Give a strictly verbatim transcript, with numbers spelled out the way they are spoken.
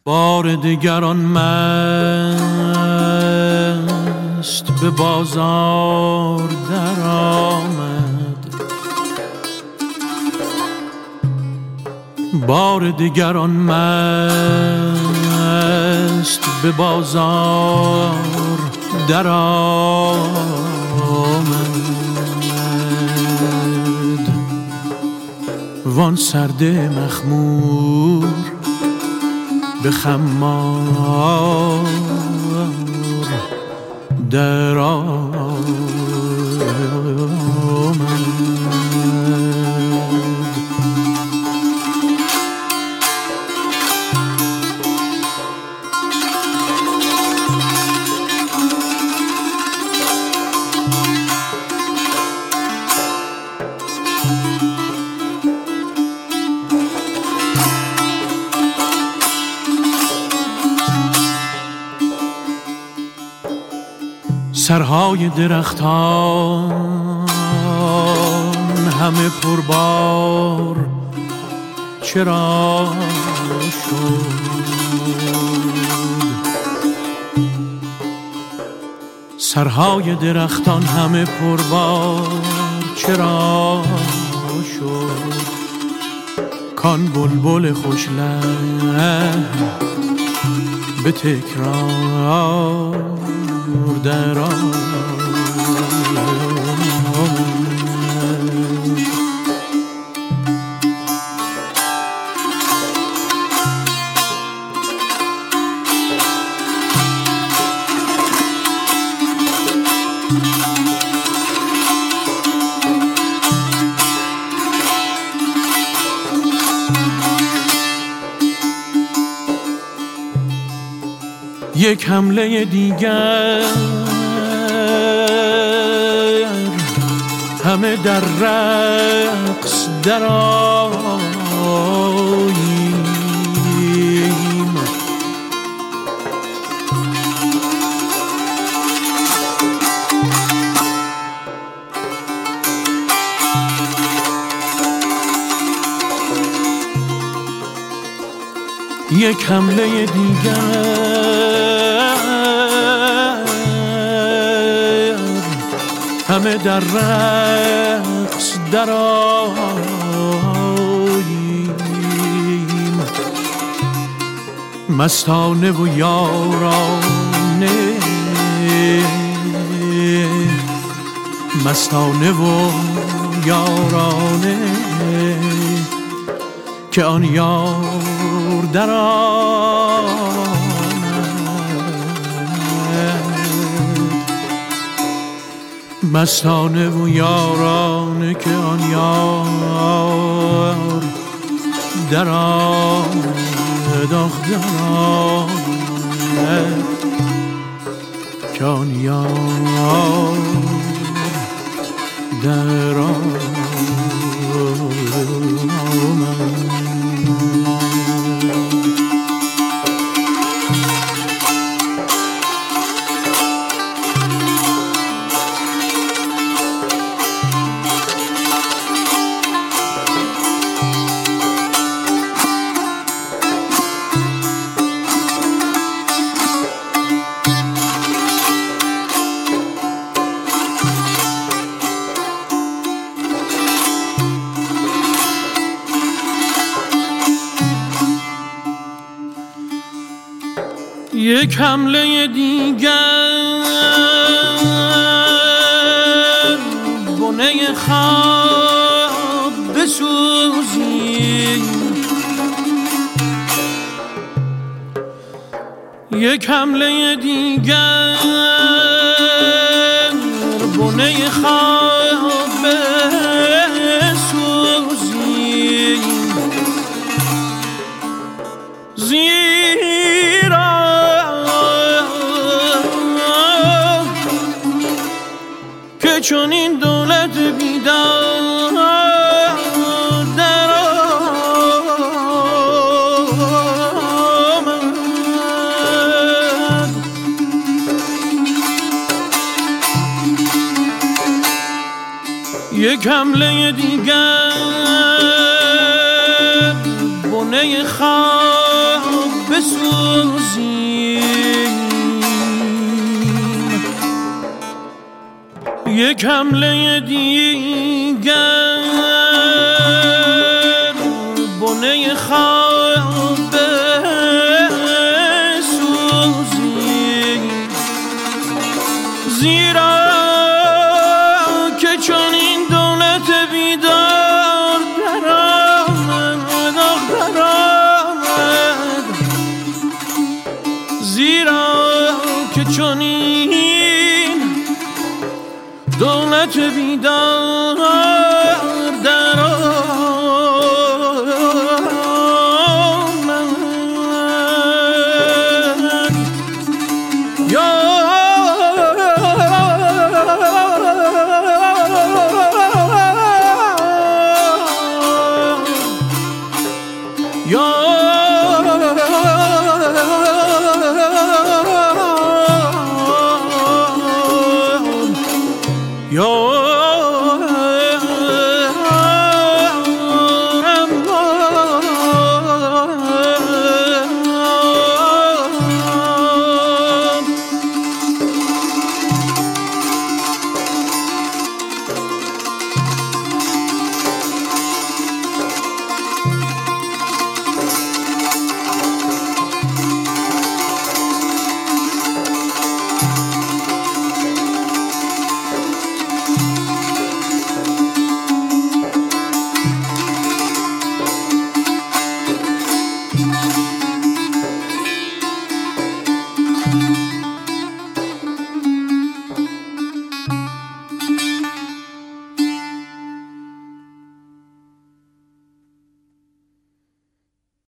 بار دیگران مست به بازار در آمد، بار دیگران مست به بازار در آمد. وان سرده مخمور به خمار در آمد. سرهای درختان همه پربار چرا شد؟ سرهای درختان همه پربار چرا شد؟ کان بلبل خوش لحن به تکرار در آمد. یک حمله دیگر همه در رقص در آییم. یک حمله دیگر همه در رقص در آییم. مستانه و یارانه، مستانه و یارانه که آن یار در آمد. مستانه و یارانه که آن یار در آمد، آخ در آمد که آن یار در آمد. یک حمله دیگر بنه خواب بسوزیم. یک حمله دیگر بنه خواب بسوزیم. زیرا که چون این دولت بیدار در آمد. یک حمله دیگر بنه خواب بسوزیم. یک حمله دیگر بنه خواب بسوزی، زیرا که چون این دولت بیدار در آمد در آمد، زیرا که چون این دولت بیدار در آمد. یا یا یا